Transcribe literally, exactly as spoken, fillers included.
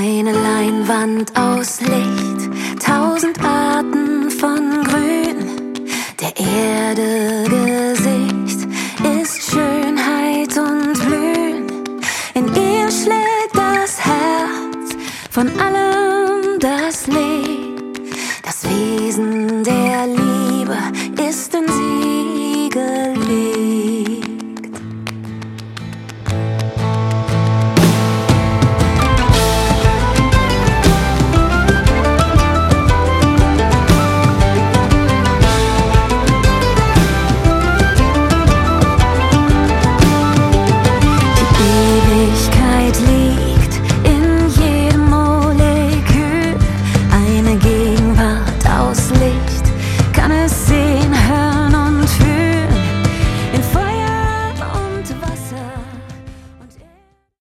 Eine Leinwand aus Licht, tausend Arten von Grün. Der Erde Gesicht ist Schönheit und Blühen. In ihr schlägt das Herz von allem das Lied, das Wesen der Liebe.